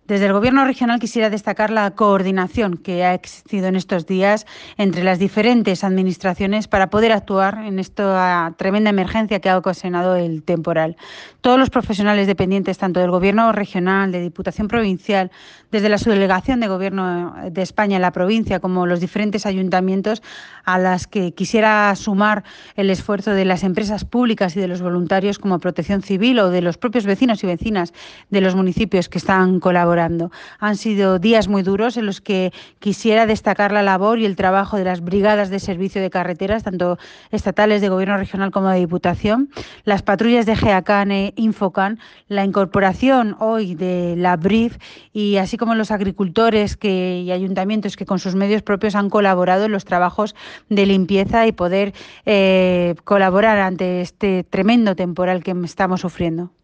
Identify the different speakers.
Speaker 1: Desde el Gobierno regional quisiera destacar la coordinación que ha existido en estos días entre las diferentes administraciones para poder actuar en esta tremenda emergencia que ha ocasionado el temporal. Todos los profesionales dependientes, tanto del Gobierno regional, de Diputación Provincial, desde la subdelegación de Gobierno de España en la provincia, como los diferentes ayuntamientos, a las que quisiera sumar el esfuerzo de las empresas públicas y de los voluntarios como Protección Civil o de los propios vecinos y vecinas de los municipios que están colaborando. Han sido días muy duros en los que quisiera destacar la labor y el trabajo de las brigadas de servicio de carreteras, tanto estatales de Gobierno regional como de Diputación, las patrullas de GEACAN e Infocan, la incorporación hoy de la BRIF y así como los agricultores y ayuntamientos que con sus medios propios han colaborado en los trabajos de limpieza y poder colaborar ante este tremendo temporal que estamos sufriendo.